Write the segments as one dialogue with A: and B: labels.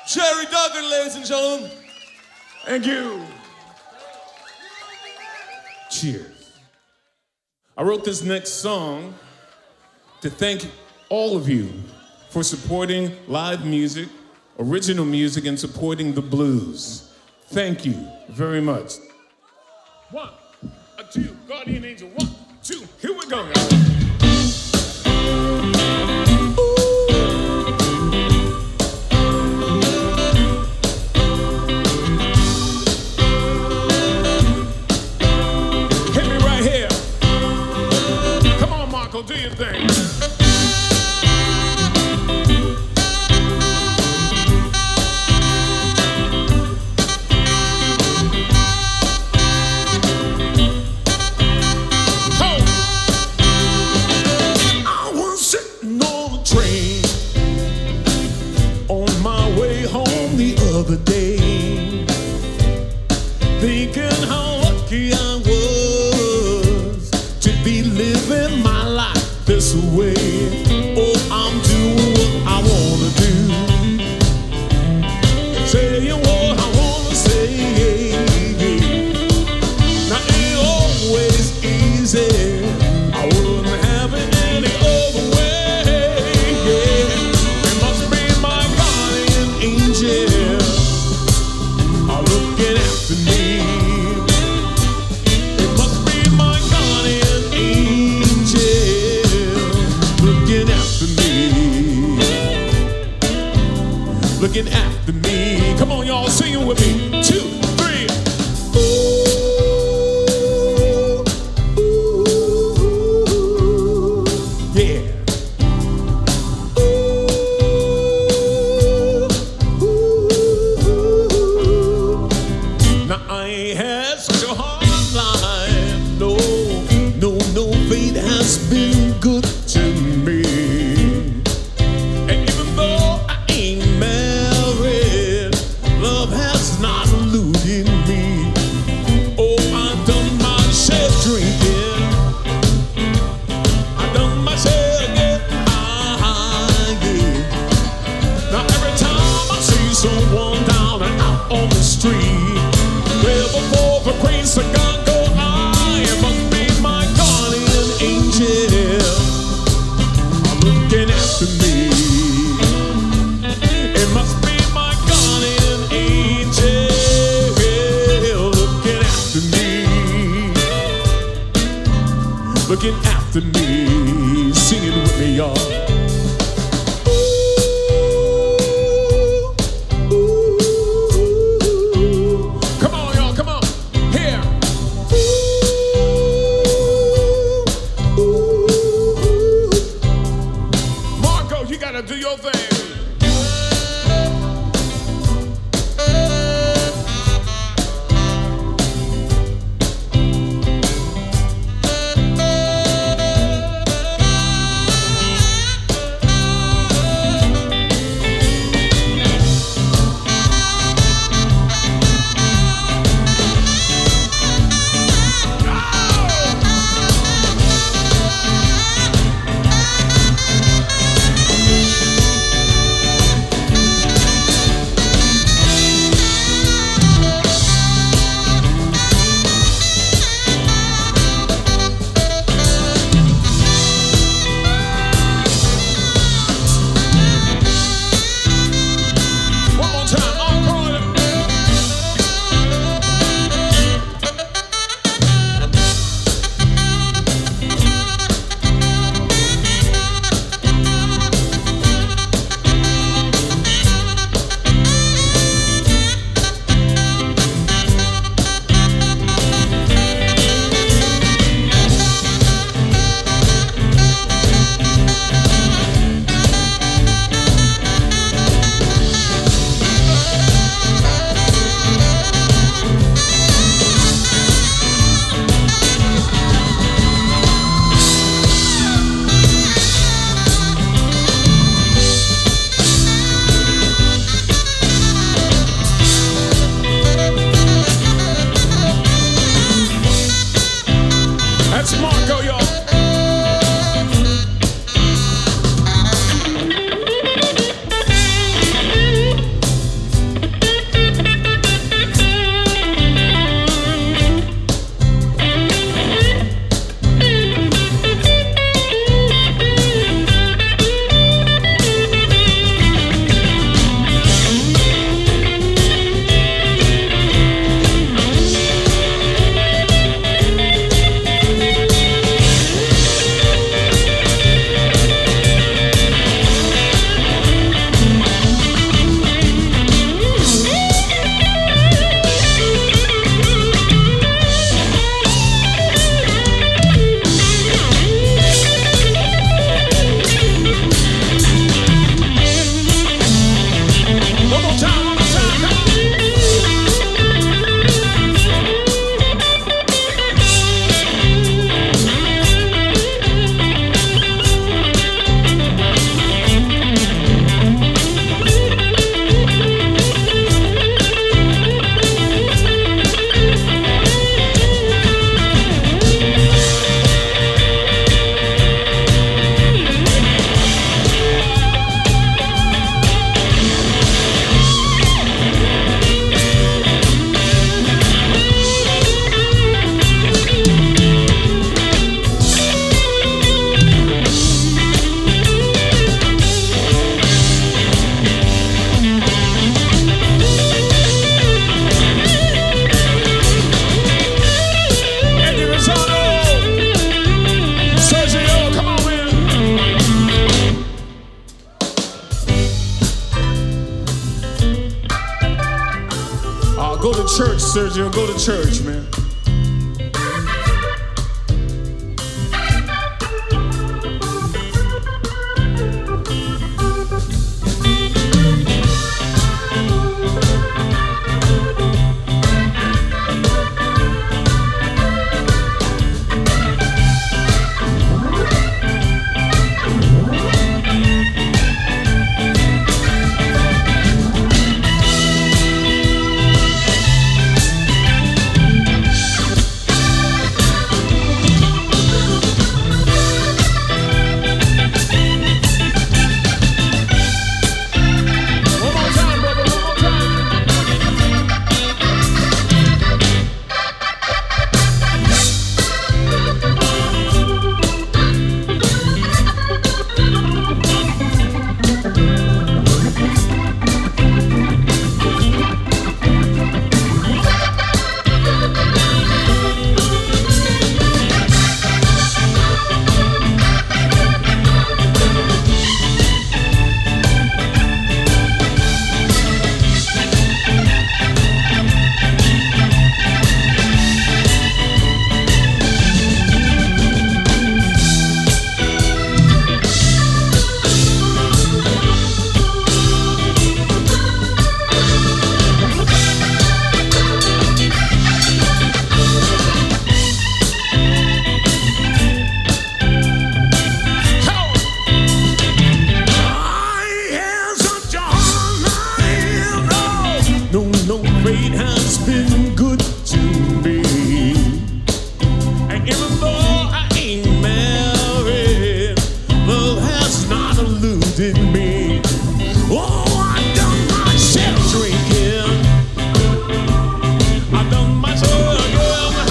A: Jerry Duggan, ladies and gentlemen.
B: Thank you. Cheers. I wrote this next song to thank all of you for supporting live music, original music, and supporting the blues. Thank you very much. 1, 2, Guardian Angel, 1, 2, here we go. Do your thing. I was sitting on a train on my way home the other day, thinking how lucky I was to be living my life this way. Oh, I'm doing what I wanna do, saying what I wanna say. Now it ain't always easy, I wouldn't have it any other way. It must be my guardian angel looking after me. It must be my guardian angel looking after me. Come on, y'all, sing it with me. 2, 3. Ooh, ooh, yeah. Ooh. Now I ain't had such a hard life. No, fate has been good to me. Love has not eluded me. Oh, I've done my share of drinking, I've done my share of getting high, yeah. Now every time I see someone down and out on the street, well, before the grace of God go I, it must be my guardian angel looking after me. It must be my guardian angel looking after me. Sing it with me, y'all. Ooh, ooh. Come on, y'all, come on. Here. Ooh, ooh. Marco, you gotta do your thing. Go to church, Sergio. Go to church, man. Fate has been good to me. And even though I ain't married, love has not eluded me. Oh, I've done my share of drinking. I've done my share of getting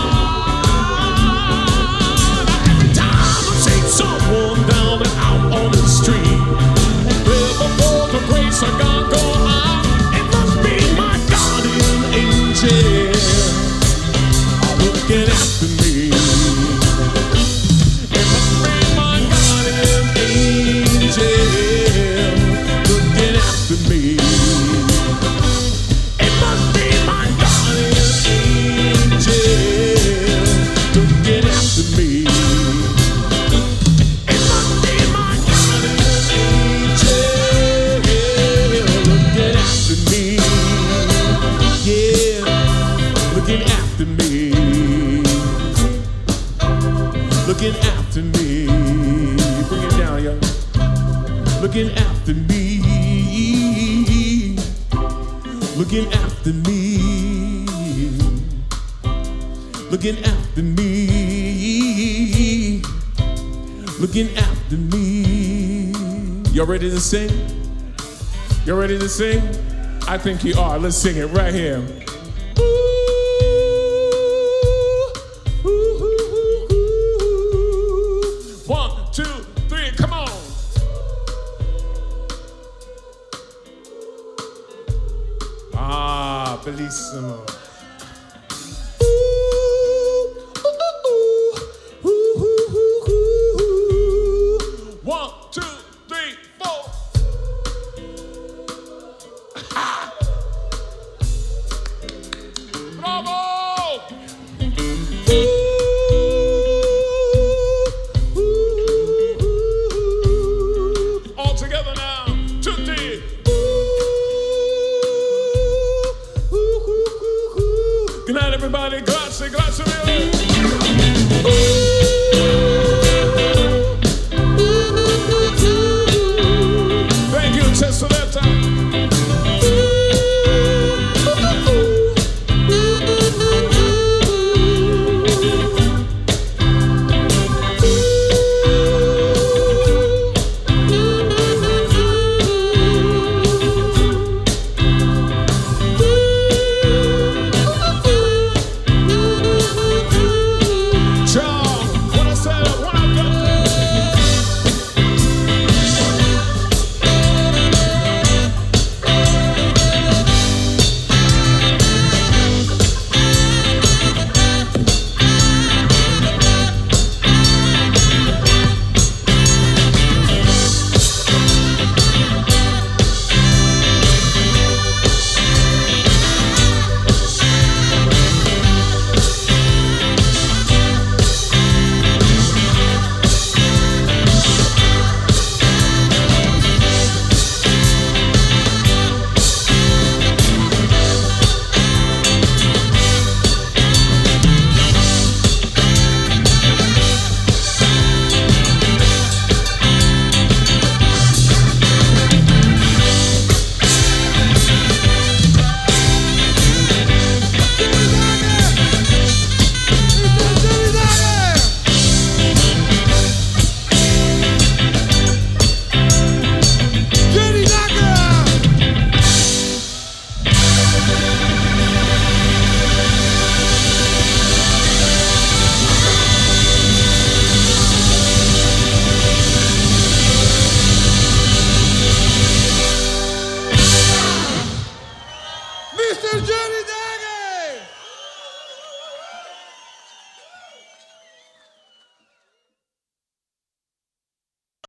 B: high. I had time to take someone down and out on the street. Live before the grace of God go out. Looking after me. It must be my guardian angel looking after me. It must be my guardian angel looking after me. It must be my guardian angel looking after me. Yeah, looking after me. Looking after me. Bring it down, yo. Looking after me. Looking after me. Looking after me. Looking after me. Y'all ready to sing? Y'all ready to sing? I think you are. Let's sing it right here. Bellissimo.